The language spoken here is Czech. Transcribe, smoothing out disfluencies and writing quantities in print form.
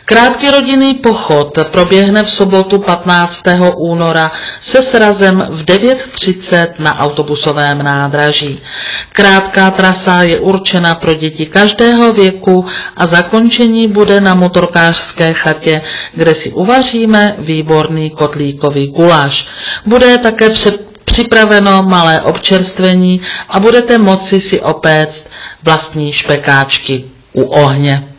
Krátký rodinný pochod proběhne v sobotu 15. února se srazem v 9:30 na autobusovém nádraží. Krátká trasa je určena pro děti každého věku a zakončení bude na motorkářské chatě, kde si uvaříme výborný kotlíkový guláš. Bude také připraveno malé občerstvení a budete moci si opéct vlastní špekáčky u ohně.